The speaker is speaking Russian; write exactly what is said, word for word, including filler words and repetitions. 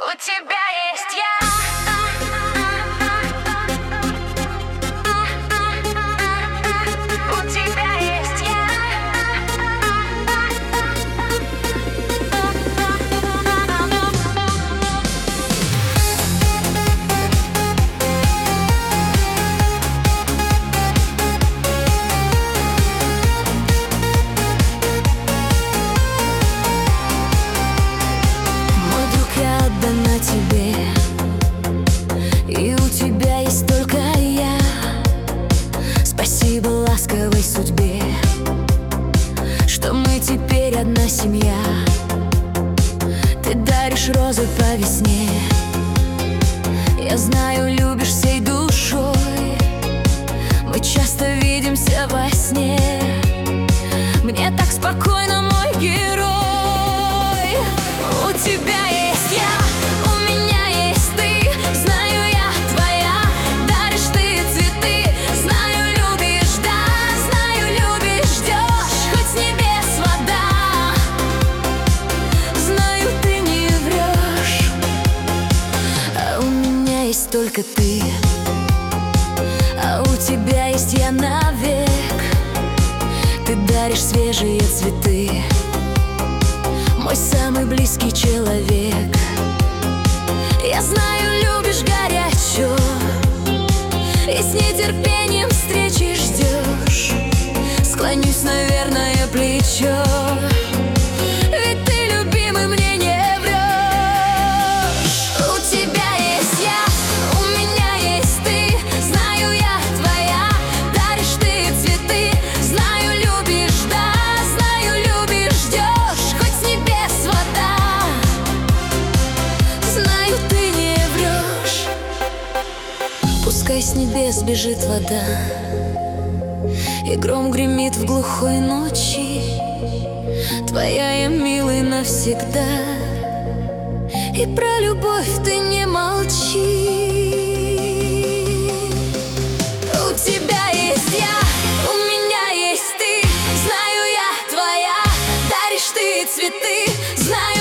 У тебя есть я. У тебя есть я. Мой друг, я отдана тебе, и у тебя есть только я. Спасибо ласковой судьбе, что мы теперь одна семья. Ты даришь розы по весне, я знаю, любишь всей душой. Мы часто видимся во сне, мне так спокойно, мой герой. У тебя есть я, у меня есть ты. Знаю, я твоя, даришь ты цветы. Знаю, любишь, да, знаю, любишь, ждешь хоть с небес вода. Знаю, ты не врешь, а у меня есть только ты. А у тебя есть я навек. Ты даришь свежие цветы, мой самый близкий человек. Я знаю, любишь горячо, и с нетерпением встречи ждешь. Склонюсь, наверное, плечо, ведь ты, любимый, мне не врешь. У тебя есть я, у меня есть ты. Знаю, я твоя, даришь ты цветы. Знаю, любишь, да, знаю, любишь, ждешь хоть с небес вода. Знаю, ты не врешь. Пускай с небес бежит вода, и гром гремит в глухой ночи. Твоя я, милый, навсегда, и про любовь ты не молчи. У тебя есть я, у меня есть ты. Знаю, я твоя, даришь ты цветы. Знаю,